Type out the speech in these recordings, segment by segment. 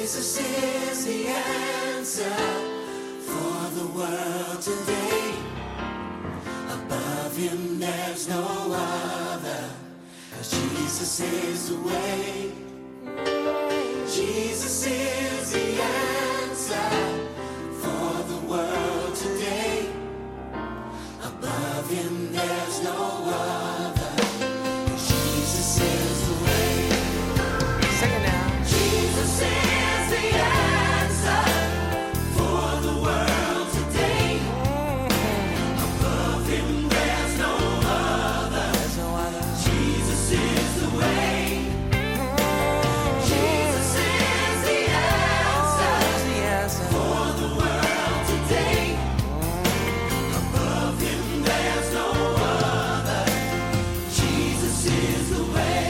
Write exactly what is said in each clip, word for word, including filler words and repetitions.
Jesus is the answer for the world today. Above him there's no other, 'cause Jesus is the way. Jesus is the answer for the world today. Above him there's no other, 'cause Jesus is the way. Sing it now. Jesus is the answer for the world today. Above him there's no other. There's no other. Jesus is the way. Jesus is the answer He's the answer. for the world today. Above him there's no other. Jesus is the way.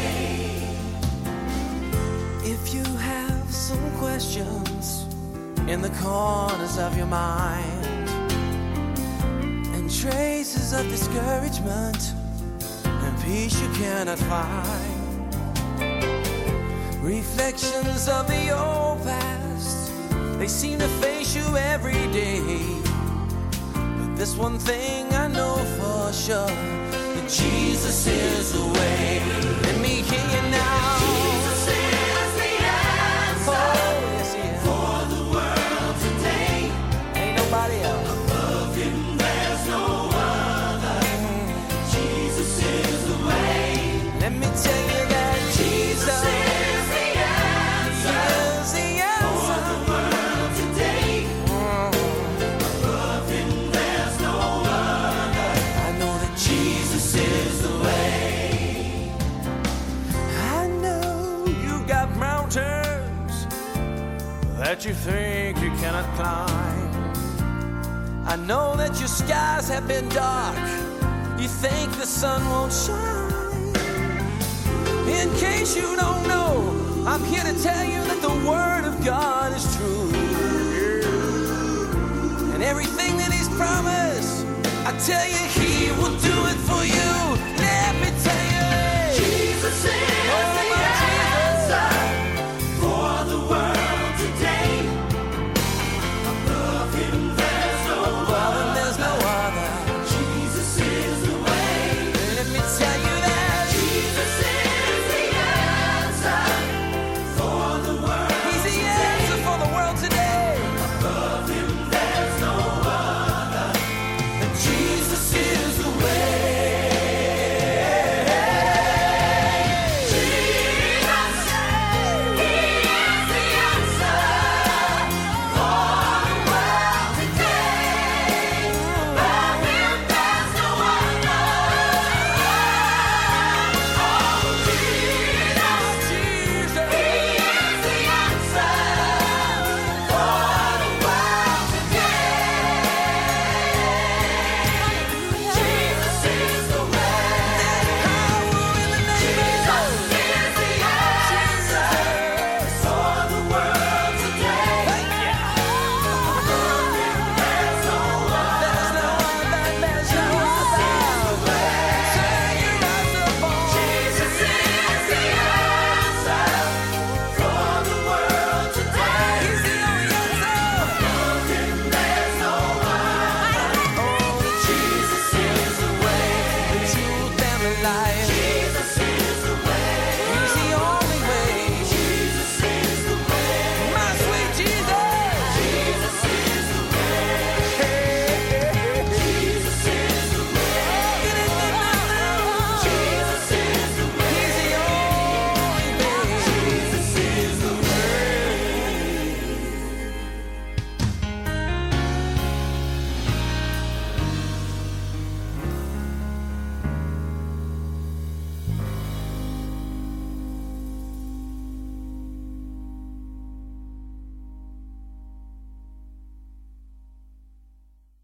If you have some questions in the corners of your mind and traces of discouragement and peace you cannot find, reflections of the old past, they seem to face you every day. But this one thing I know for sure, that Jesus is the way. Let me hear you now. Jesus is the answer Oh, yes, he is. for the world today. Ain't nobody else. Above him there's no other. Jesus is the way. Let me tell you that Jesus is the answer is the for answer. the world today. Above him there's no other. I know that Jesus is the way. I know you got mountains that you think you cannot climb. I know that your skies have been dark. You think the sun won't shine. In case you don't know, I'm here to tell you that the word of God is true. And everything that he's promised, I tell you, he will do it for you.